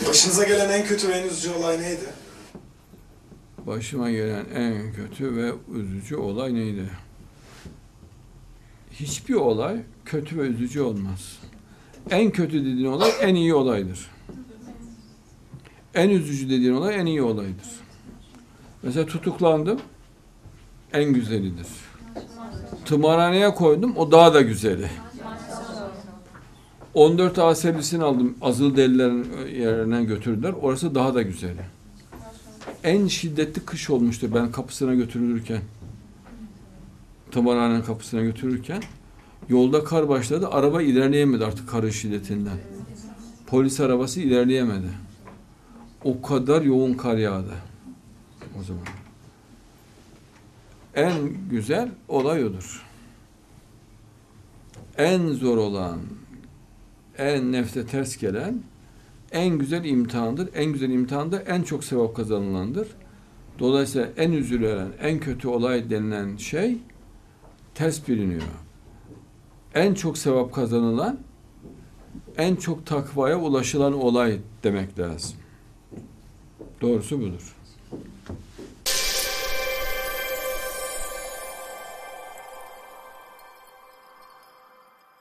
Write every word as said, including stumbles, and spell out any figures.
Başınıza gelen en kötü ve en üzücü olay neydi? Başıma gelen en kötü ve üzücü olay neydi? Hiçbir olay kötü ve üzücü olmaz. En kötü dediğin olay en iyi olaydır. En üzücü dediğin olay en iyi olaydır. Mesela tutuklandım, en güzelidir. Tımarhaneye koydum, o daha da güzeli. on dört A servisini aldım, azılı delilerin yerine götürdüler, orası daha da güzeli. En şiddetli kış olmuştur ben kapısına götürülürken. Tımarhanenin kapısına götürürken. Yolda kar başladı, araba ilerleyemedi artık karın şiddetinden. Polis arabası ilerleyemedi. O kadar yoğun kar yağdı o zaman. En güzel olay odur. En zor olan, en nefse ters gelen, en güzel imtihandır. En güzel imtihan da en çok sevap kazanılandır. Dolayısıyla en üzülen, en kötü olay denilen şey ters biliniyor. En çok sevap kazanılan, en çok takvaya ulaşılan olay demek lazım. Doğrusu budur.